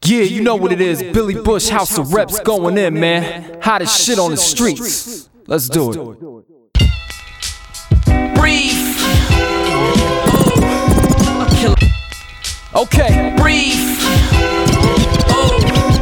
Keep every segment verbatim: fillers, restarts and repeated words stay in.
Yeah, you know what it is. Billy Bush, House of Reps going in, man. Hottest shit on the streets. Let's do it. Breathe. Okay. Breathe. Oh.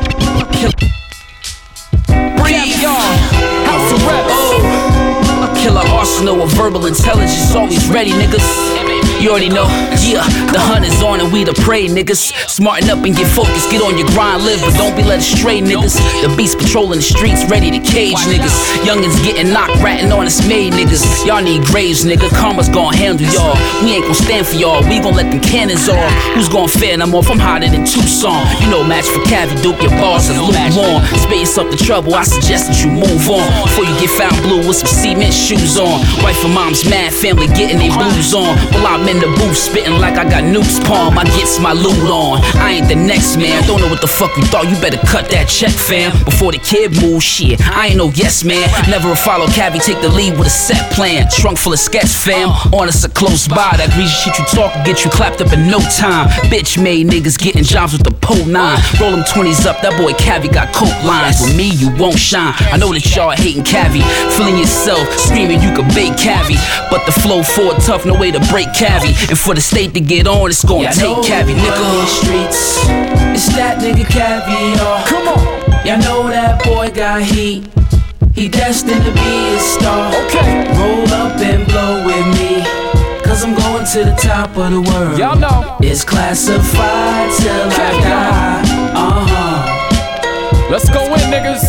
Breathe. House of Reps. Oh. A killer arsenal of verbal intelligence, always ready, niggas. You already know, yeah, the hunt is on and we the prey, niggas. Smarten up and get focused, get on your grind, live, but don't be led astray, niggas. The beast patrolling the streets, ready to cage, niggas. Youngins getting knocked, ratting on us made, niggas. Y'all need graves, nigga, karma's gon' handle y'all. We ain't gon' stand for y'all, we gon' let them cannons off. Who's gon' fear no more? I'm hotter than Tucson. You know, match for Cavi, Duke, your boss is lukewarm. Space up the trouble, I suggest that you move on before you get found blue with some cement shoes on. Wife and mom's mad, family getting they blues on. Well, I'm in the booth, spitting like I got Nook's palm. I gets my loot on. I ain't the next man. Don't know what the fuck you thought. You better cut that check, fam. Before the kid moves, shit. I ain't no yes man. Never a follow Cavi, take the lead with a set plan. Trunk full of sketch, fam. On us a close by. That greasy shit you talk get you clapped up in no time. Bitch made niggas getting jobs with the pole nine. Roll them twenties up. That boy Cavi got coke lines. With me, you won't shine. I know that y'all hating Cavi. Feeling yourself, screaming you could bake Cavi. But the flow forward tough, no way to break Cavi. And for the state to get on, it's gonna yeah, take Cavi, nigga. Streets, it's that nigga Caviar. Come on. Y'all know that boy got heat. He destined to be a star. Okay. Roll up and blow with me, cause I'm going to the top of the world. Y'all know it's classified till Caviar. I die. Uh-huh. Let's go in, niggas.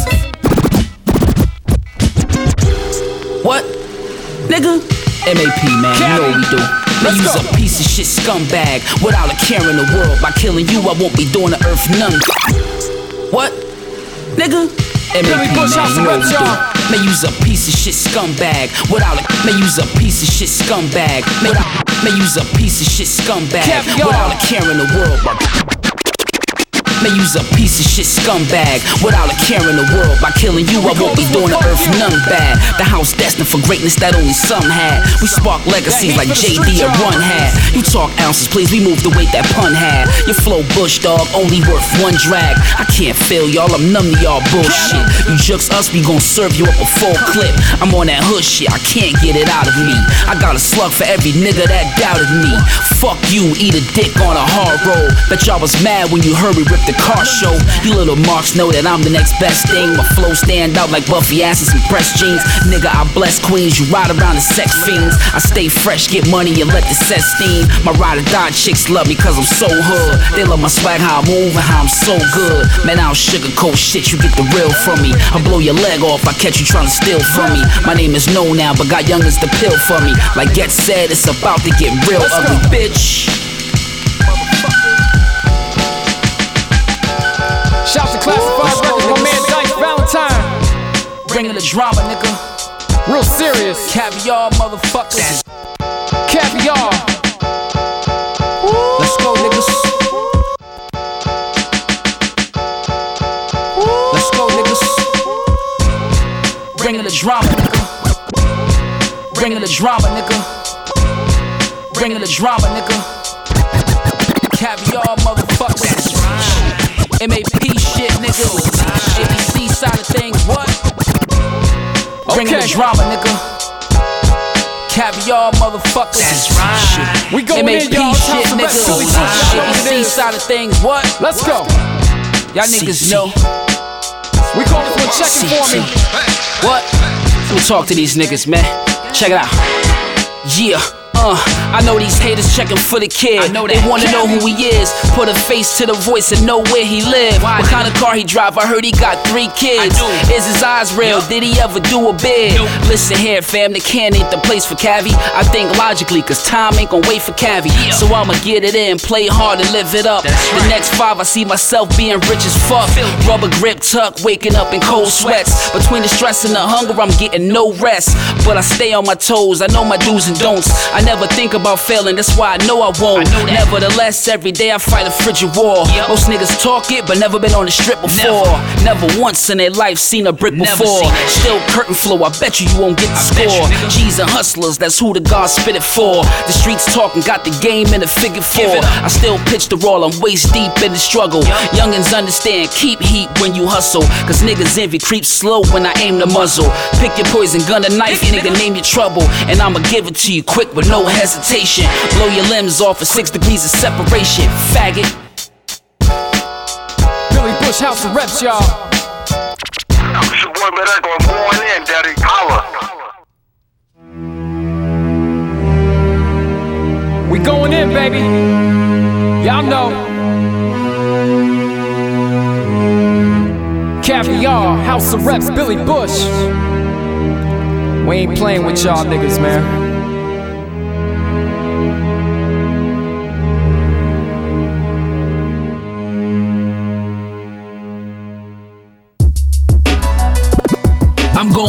What? Nigga? M A P, man, you know what we do. They use a piece of shit scumbag without a care in the world. By killing you, I won't be doing the earth none. What? Nigga? M A P, man, you know what we do. May use a piece of shit scumbag without a May use a piece of shit scumbag May, may use a piece of shit scumbag without a care in the world. May use a piece of shit scumbag without a care in the world. By killing you, I won't be doing the earth none bad. The house destined for greatness that only some had. We spark legacies like J D or Run had. You talk ounces, please, we move the weight that pun had. Your flow bush, dog, only worth one drag. I can't feel y'all, I'm numb to y'all bullshit. You jukes us, we gon' serve you up a full clip. I'm on that hood shit, I can't get it out of me. I got a slug for every nigga that doubted me. Fuck you, eat a dick on a hard roll. Bet y'all was mad when you heard me rip the car show. You little marks know that I'm the next best thing. My flow stand out like Buffy asses and pressed jeans. Nigga, I bless queens, you ride around the sex fiends. I stay fresh, get money and let the set steam. My ride or die chicks love me cause I'm so hood. They love my swag, how I move and how I'm so good. Man, I don't sugarcoat shit, you get the real from me. I blow your leg off, I catch you trying to steal from me. My name is known now, but got youngins to pill for me. Like Get said, it's about to get real ugly, bitch. Shout to Classified Records, my man Dice Valentine. Bringing the drama, nigga. Real serious. Caviar, motherfuckers. Caviar. Woo. Let's go, niggas. Woo. Let's go, niggas. Bringing the drama, nigga. Bringing the drama, nigga. Bringing the drama, nigga. Caviar, motherfuckers. M A P shit, nigga. A B C side of things, what? Bringing the drama, nigga. Caviar, motherfuckers. That's right. We going in, y'all. shit, nigga. A B C side of things, what? Let's go. Y'all niggas know. We call this one checking for me. What? We'll talk to these niggas, man. Check it out. Yeah. Uh, I know these haters checking for the kid. I know they wanna know who he is. Put a face to the voice and know where he live. Why? What kind of car he drive? I heard he got three kids. Is his eyes real? Yep. Did he ever do a bid? Nope. Listen here, fam, the can ain't the place for Cavi. I think logically, cause time ain't gon' wait for Cavi. Yep. So I'ma get it in, play hard and live it up. That's the right. Next five, I see myself being rich as fuck. Rubber grip tuck, waking up in cold sweats. Between the stress and the hunger, I'm getting no rest. But I stay on my toes, I know my do's and don'ts. I never think about failing, that's why I know I won't. I know Nevertheless, every day I fight a frigid war. Yep. Most niggas talk it, but never been on the strip before. Never, never once in their life seen a brick never before. Still curtain flow, I bet you you won't get the I score. G's and hustlers, that's who the God spit it for. The streets talking, got the game in a figure four. I still pitch the roll, I'm waist deep in the struggle. Yep. Youngins understand, keep heat when you hustle. Cause niggas envy creeps slow when I aim the muzzle. Pick your poison, gun or knife, nigga, name your trouble. And I'ma give it to you quick with no hesitation. Blow your limbs off for six degrees of separation, faggot. Billy Bush, House of Reps, y'all. It's your boy, man, I'm going in, daddy. Holla. We going in, baby. Y'all know. Caviar, House of Reps, Billy Bush. We ain't playing with y'all niggas, man. I'm going.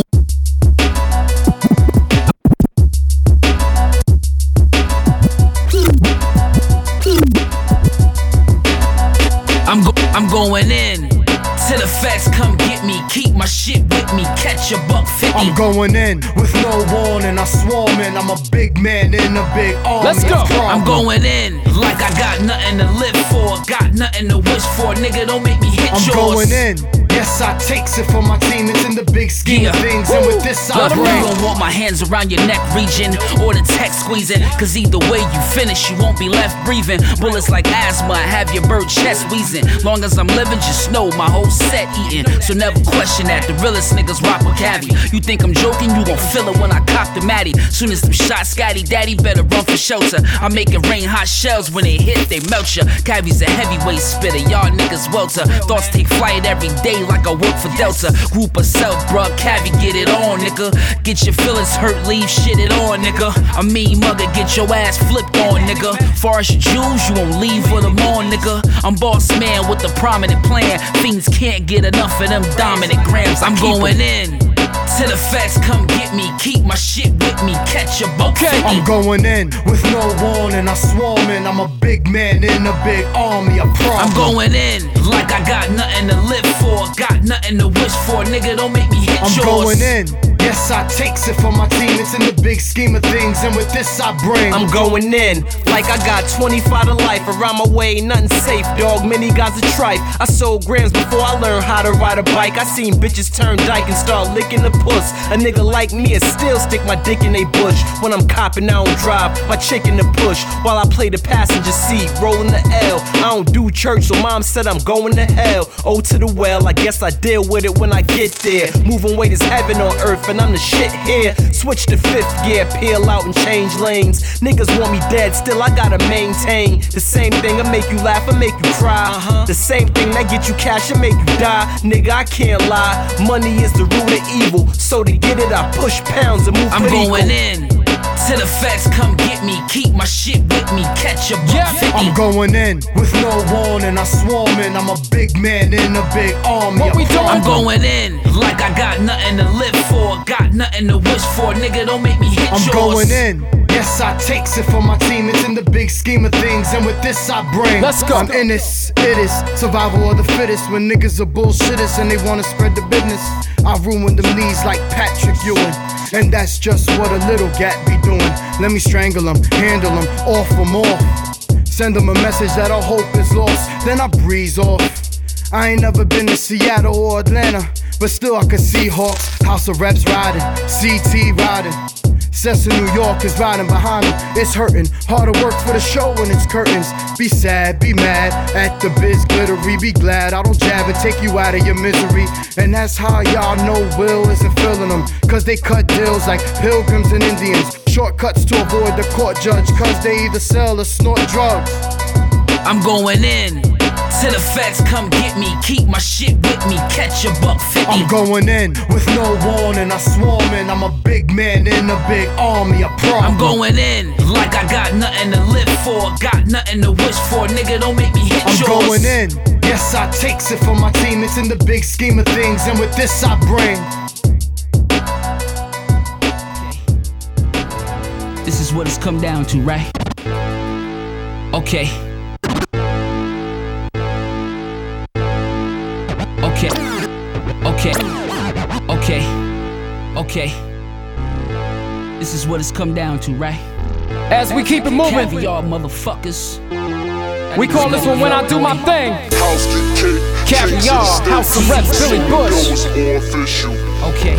I'm go. I'm going in. Till the facts come get me. Keep my shit with me. Catch a buck fifty. I'm going in with no warning. I swarm in. I'm a big man in a big army. Let's go. I'm going in like I got nothing to live for. Got nothing to wish for. Nigga, don't make me hit I'm yours. I'm going in. Yes, I takes it for my team. It's in the big scheme yeah. of things. Woo. And with this I bring. You don't want my hands around your neck region or the text squeezing. Cause either way you finish, you won't be left breathing. Bullets like asthma, I have your bird chest wheezing. Long as I'm living, just know my whole set eating. So never question that. The realest niggas rock with Cavi. You think I'm joking? You gon' feel it when I cop the Matty. Soon as them shots scatty, daddy better run for shelter. I make it rain hot shells. When they hit, they melt ya. Cavi's a heavyweight spitter. Y'all niggas welter. Thoughts take flight every day like I work for Delta. Group of self, bruh. Cavi, get it on, nigga. Get your feelings hurt, leave shit it on, nigga. I mean mugger, get your ass flipped on, nigga. Far as your jewels, you won't leave with them on, nigga. I'm boss man with a prominent plan. Fiends can't get enough of them dominant grams. I'm going in. Till the facts come get me. Keep my shit with me. Catch a buck. Okay. I'm going in with no warning. I swarm in. I'm a big man in a big army. I promise. I'm going in like I got nothing to live for. Got nothing to wish for. Nigga, don't make me hit I'm yours. I'm going in. Yes, I takes it for my team. It's in the big scheme of things. And with this I bring. I'm going in like I got twenty-five to life. Around my way, nothing safe, dog. Many guys are tripe. I sold grams before I learned how to ride a bike. I seen bitches turn dyke and start licking the puss. A nigga like me is still stick my dick in they bush. When I'm copping, I don't drive, my chick in the push. While I play the passenger seat, rolling the L. I don't do church, so mom said I'm going to hell. O to the well, I guess I deal with it when I get there. Moving weight is heaven on earth, and I'm the shit here. Switch to fifth gear, peel out and change lanes. Niggas want me dead, still I gotta maintain. The same thing that make you laugh and make you cry. Uh-huh. The same thing that get you cash and make you die. Nigga, I can't lie, money is the root of evil. So to get it, I push pounds and move. I'm going in. Till the facts come get me. Keep my shit with me. Catch a buck yeah. fifty. I'm going in with no warning. I swarm in. I'm a big man in a big army. What we doing? I'm going in like I got nothing to live for. Got nothing to wish for. Nigga, don't make me hit I'm yours. I'm going in. Yes, I takes it for my team. It's in the big scheme of things. And with this I bring. Let's go. I'm in this. It is survival of the fittest. When niggas are bullshitters and they wanna spread the business, I ruin them knees like Patrick Ewing. And that's just what a little gat be doing. Let me strangle them, handle them, off them off. Send them a message that all hope is lost. Then I breeze off. I ain't never been to Seattle or Atlanta, but still I can see Hawks, House of Reps riding, C T riding. Sessa New York is riding behind me. It's hurting, hard to work for the show when it's curtains. Be sad, be mad at the biz glittery. Be glad I don't jab and take you out of your misery. And that's how y'all know Will isn't feeling them, cause they cut deals like pilgrims and Indians. Shortcuts to avoid the court judge, cause they either sell or snort drugs. I'm going in. Till the facts come get me. Keep my shit with me. Catch a buck fifty. I'm going in with no warning. I swarm in. I'm a big man in a big army. I promise. I'm going in like I got nothing to live for. Got nothing to wish for. Nigga, don't make me hit I'm yours. I'm going in. Yes, I takes it for my team. It's in the big scheme of things. And with this I bring. This is what it's come down to, right? Okay. Okay. Okay. Okay. Okay. This is what it's come down to, right? As we keep it moving, Caviar, motherfuckers. we call this one When I Do My Thing. House get cake, Caviar, House of Reps, Billy Bush. Okay.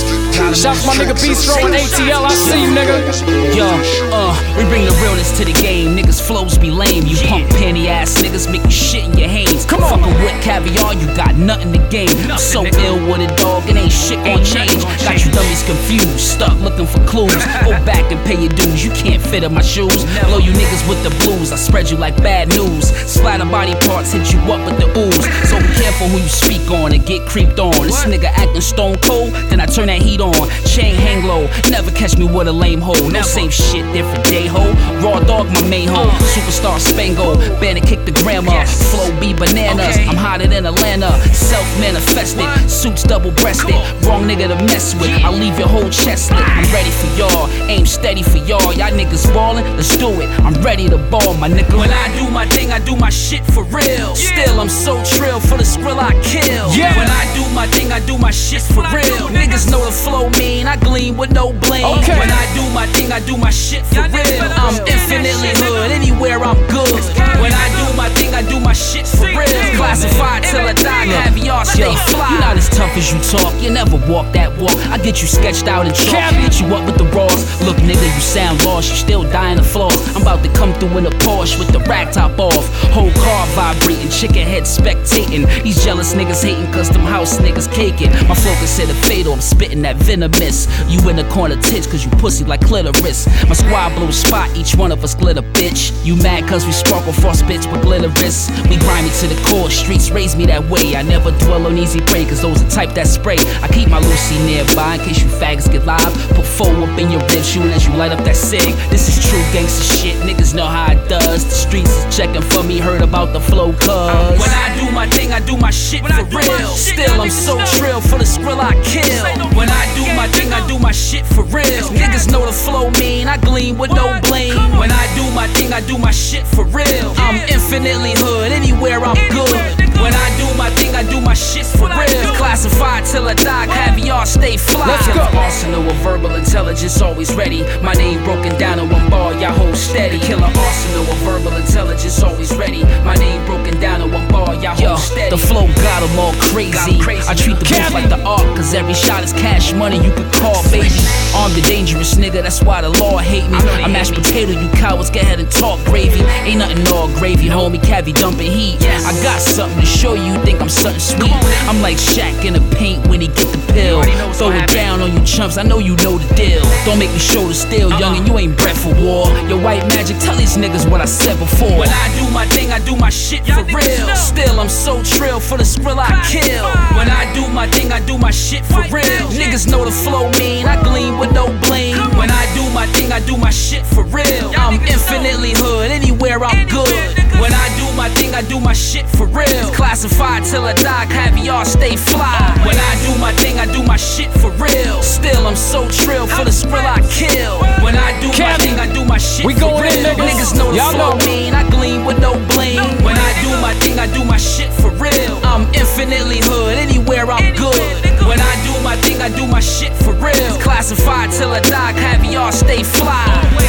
Shouts my nigga Bistro and A T L, I see you, nigga. Yo, uh, we bring the realness to the game. Niggas flows be lame. You punk panty ass niggas make you shit in your hands. Come on. Fuckin' with Caviar, you got nothing to gain. I'm so ill with it, dog, it ain't shit gon' change. Got you dummies confused, stuck looking for clues. Go back and pay your dues, you can't fit in my shoes. Blow you niggas with the blues, I spread you like bad news. Splatter body parts, hit you up with the ooze. So be careful who you speak on and get creeped on. This nigga acting stone cold, then I turn that heat on. Chain hang low, never catch me with a lame hoe. No same shit, different day ho. Raw dog, my main hoe. Superstar Spango, Bandit kick the grammar. Flow be bananas, I'm hotter than Atlanta. Self-manifested, suits double-breasted. Wrong nigga to mess with, I'll leave your whole chest lit. I'm ready for y'all, aim steady for y'all. Y'all niggas ballin', let's do it. I'm ready to ball, my nigga. When I do my thing, I do my shit for real. Still, I'm so trill for the skrill I kill. Yeah. When I do my thing, I do my shit for real. Niggas know the flow mean, I gleam with no blame. Okay. When I do my thing, I do my shit for real. I'm infinitely hood, anywhere I'm good. When I do my thing, I do my shit for real. Classified till I die, Caviar, stay fly. You're not as tough as you talk, you never walk that walk. I get you sketched out in chalk, hit you up with the raws. Look nigga, you sound lost, you still dying to flaws. I'm about to come through in a Porsche with the rack top off. Whole car vibrating, chicken head spectating. These jealous niggas hating cause them house niggas caking. My focus hit a fatal, I'm spitting that venomous. You in the corner tits cause you pussy like clitoris. My squad blows spot, each one of us glitter, bitch. You mad cause we sparkle frost bitch with glitter wrists. We grind me to the core, streets raise me that way. I never dwell on easy prey cause those are type that spray. I keep my Lucy nearby in case you faggots get live. Put four up in your ribs, shooting as you light up that cig. This is true gangster shit, niggas know how it does. The streets is checking for me, heard about the flow cuz. When I do my thing, I do my shit for real. Still, I'm so trill for the skrill I kill. When I do my thing, I do my shit for real. Niggas know the flow mean, I gleam with no blame. When I do my thing, I do my shit for real. I'm infinitely hood, anywhere I'm good. When I do my thing, I do my shit for real. Classified till I die, Caviar, stay fly. Let's go. Arsenal of verbal intelligence, always ready. My name broken down in one bar, y'all hold steady. Killer arsenal of verbal intelligence, always ready. My name broken down in one bar, y'all hold steady. The flow got them all crazy. I treat the booth like the art, cause every shot is cash money you could call, baby. Armed and dangerous nigga, that's why the law hate me. I mash potato, you cowards, go ahead and talk gravy. Ain't nothing all gravy, homie, Cavi dumping heat. I got something to show you, think I'm something sweet. I'm like Shaq in the paint when he get the pill. Throw it down on you chumps, I know you know the deal. Don't make me show the steel, youngin', you ain't bred for war. Your white magic, tell these niggas what I said before. When I do my thing, I do my shit for real. Still, I'm so trill for the skrill I kill. When I do my thing, I do my shit for real. Niggas know the flow mean, I gleam with no blame. When I do my thing, I do my shit for real. I'm infinitely hood, anywhere I'm good. When I do my thing, I do my shit for real. Classified till I die, Caviar, stay fly. When I do my thing, I do my shit for real. Still, I'm so trill for the skrill I kill. When I do my thing, I do my shit We for going real. in, niggas. Niggas know the Y'all flow know. mean, I gleam with no blame. When I do my thing, I do my shit for real. I'm infinitely hood, anywhere I'm good. When I do my thing, I do my shit for real. Classified till I die, Caviar, stay fly.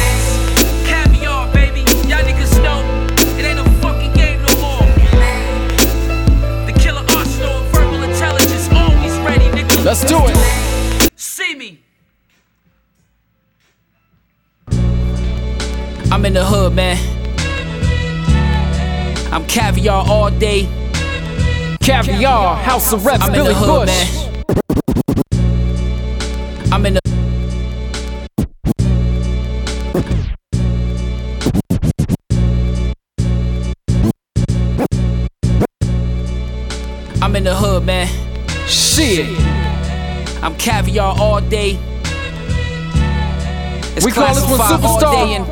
Always Caviar, baby. Y'all niggas know it ain't a fucking game no more. The killer arsenal of verbal intelligence, always ready, nigga. Let's do it. See me. I'm in the hood, man. I'm Caviar all day. Caviar, House of Reps, I'm in Billy the hood, Bush. man. I'm in the I'm in the hood, man. Shit. I'm Caviar all day. It's We call this one classified all Superstar. day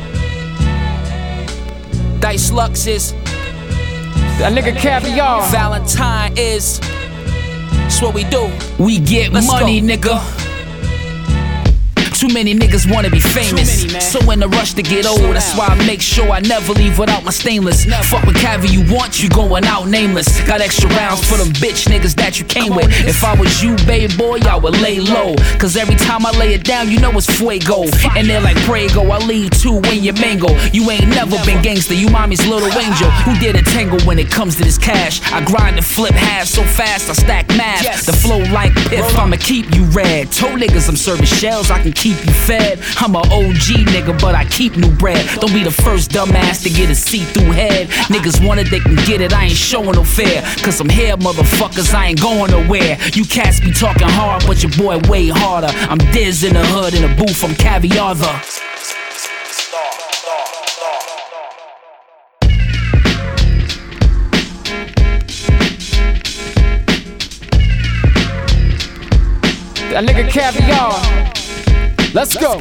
and Dice Lux is That nigga Caviar. Valentine is. That's what we do. We get Let's money, go. nigga. Too many niggas wanna be famous, many, so in a rush to get old. That's why I make sure I never leave without my stainless. Never. Fuck with Cavi you want, you going out nameless. Got extra rounds for them bitch niggas that you came with. If I was you, baby boy, I would lay low. Cause every time I lay it down, you know it's fuego. And they're like Prego, I leave two in your mango. You ain't never been gangster, you mommy's little angel. Who did a tangle when it comes to this cash? I grind and flip half so fast, I stack math. Yes. The flow like Piff, I'ma keep you red. Told niggas I'm serving shells, I can keep you fed. I'm a O G nigga, but I keep new bread. Don't be the first dumbass to get a see-through head. Niggas want it, they can get it, I ain't showing no fear. Cause I'm here, motherfuckers, I ain't going nowhere. You cats be talking hard, but your boy way harder. I'm Diz in the hood, in the booth, I'm Caviar the. That nigga Caviar. Let's go.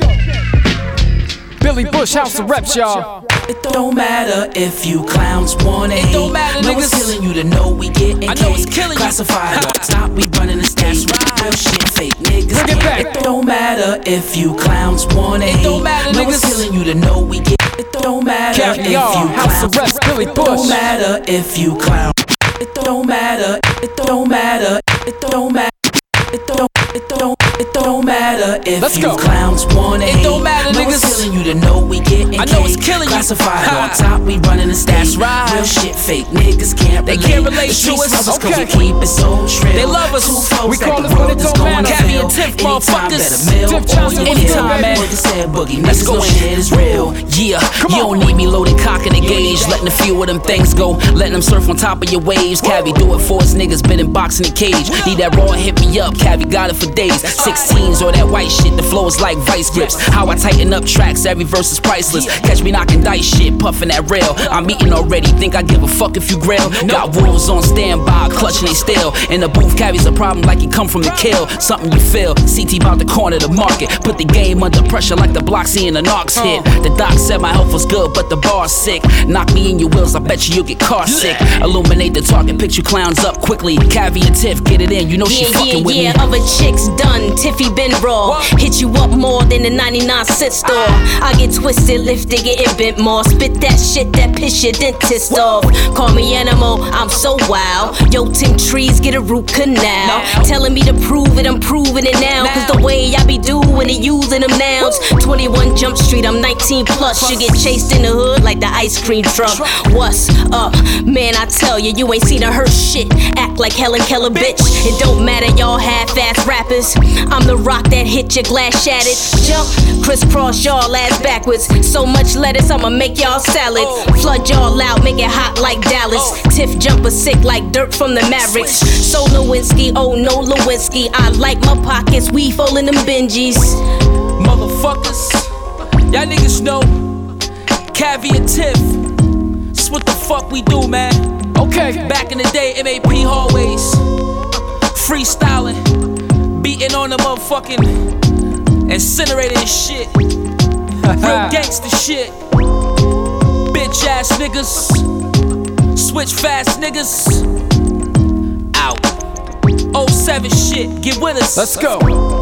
Billy Bush, House of Reps, y'all. It don't matter if you clowns want it. It don't matter, know niggas. It's killing you to know we getting I know it's killing classified. You. Stop, we running the stage. Right. Real shit, fake niggas. Bring it back. It don't matter if you clowns want it. It don't matter, know niggas. It's killing you to know we get. It don't matter Caviar, if you House of Reps, Billy Bush. It don't matter if you clown. It don't matter. It don't matter. It don't matter. It don't. It don't, it don't matter if Let's you go. Clowns want it. It don't matter, know niggas. It's killing you to know we getting I know it's killing classified. You. Classified on top, we running the stage. Right. Real shit, fake niggas can't relate. They can't relate the to us. us okay. Cause we keep it so trill. They love us. We call it when it don't matter. Cavi and Tiff, motherfuckers. Tiff Johnson, anytime, man. Let's go. Shit is real. Yeah, Come you on. Don't need me loading cock in the gauge, letting a few of them things go, letting them surf on top of your waves. Cavi do it for us niggas, been in boxing the cage. Need that raw, hit me up. Cavi got it for days. sixteens or that white shit, the flow is like vice grips. How I tighten up tracks, every verse is priceless. Catch me knocking dice shit, puffing that rail. I'm eating already, think I give a fuck if you grill. Got wolves on standby, clutching they still. In the booth, Cavi's a problem like he come from the kill. Something you feel, C T bout to corner the market. Put the game under pressure like the block seeing the knocks hit. The doc said my health was good, but the bar's sick. Knock me in your wheels, I bet you you'll get car sick. Illuminate the target, pick you clowns up quickly. Cavi and Tiff, get it in, you know she yeah, fucking yeah, with yeah. me. Other chicks done, Tiffy been raw. Hit you up more than the ninety-nine cent store. I get twisted, lifted, getting bent more. Spit that shit that piss your dentist off. Call me animal, I'm so wild. Yo, Tim Trees get a root canal. Telling me to prove it, I'm proving it now. Cause the way I be doing it, using them nouns. twenty-one Jump Street, I'm nineteen plus. You get chased in the hood like the ice cream truck. What's up? Man, I tell you, you ain't seen a hurt shit. Act like Helen Keller, bitch. It don't matter, y'all half-ass rappers. I'm the rock that hit your glass shattered. Jump, crisscross y'all ass backwards. So much lettuce, I'ma make y'all salad. Flood y'all out, make it hot like Dallas. Tiff jumper sick like dirt from the Mavericks. So Lewinsky, oh no Lewinsky. I like my pockets, we full in them Benjis. Motherfuckers, y'all niggas know Cavi and Tiff. This what the fuck we do, man. Okay. Back in the day, M A P hallways, freestyling, beating on the motherfucking incinerating shit. Real gangsta shit. Bitch ass niggas, switch fast niggas. Out. oh seven shit, get with us. Let's go.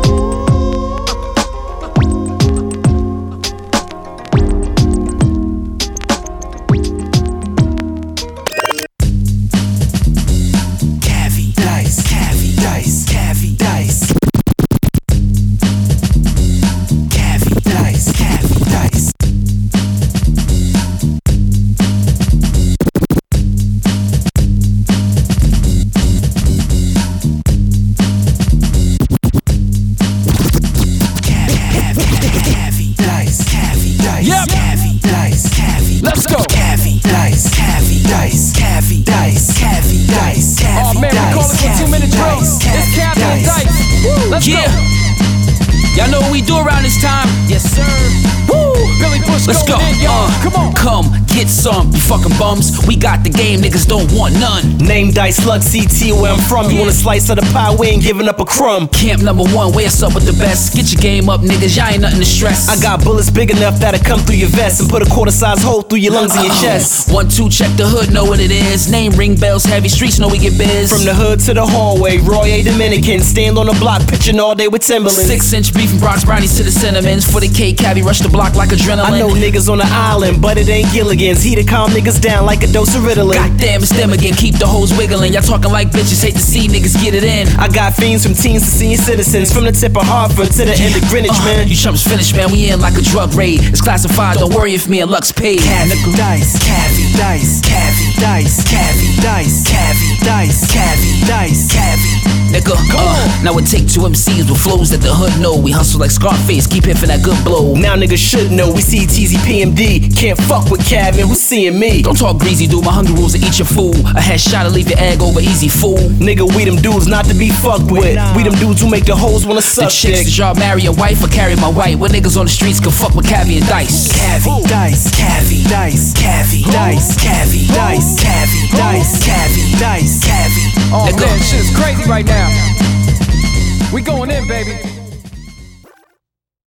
Let's go. going in, y'all. Uh, Come on. Come, get some, you fucking bums. We got the game, niggas don't want none. Name Dice Slug C T, where I'm from. You want a slice of the pie, we ain't giving up a crumb. Camp number one, where's up with the best? Get your game up, niggas, y'all ain't nothing to stress. I got bullets big enough that'll come through your vest and put a quarter size hole through your lungs and your chest. One, two, check the hood, know what it is. Name ring bells, heavy streets, know we get biz. From the hood to the hallway, Roy A. Dominican. Stand on the block, pitching all day with Timberlands. Six inch beef and Brock's brownies to the cinnamons. For the K, cabbie, rush the block like adrenaline. I know niggas on the island, but it ain't Gilligan's. He to calm niggas down like a dose of Ritalin. Goddamn, it's them again, keep the hoes wiggling. Y'all talking like bitches, hate to see niggas get it in. I got fiends from teens to senior citizens, from the tip of Harvard to the end of Greenwich, Uh, man. You chumps finished, man, we in like a drug raid. It's classified, don't worry if me and Lux paid. Cavi, dice, cavi, dice, cavi, dice, cavi, dice, cavi, dice, cavi, dice, cavi. Nigga, uh, now it take two M Cs with flows that the hood know. We hustle like Scarface, keep hitting that good blow. Now niggas should know we see T Z P M D. Can't fuck with Kevin, who's seeing me? Don't talk greasy, dude, my hunger rules to eat your food. A headshot to leave your egg over easy, fool. Nigga, we them dudes not to be fucked with. We them dudes who make the hoes wanna The suck chicks dick. that y'all marry a wife or carry my white. When niggas on the streets can fuck with cavi and dice. Cavi, dice, cavi, dice, cavi, dice, cavi, dice, cavi, dice, cavi, dice, cavi. Oh Nigga. man, shit's crazy right now. We going in, baby.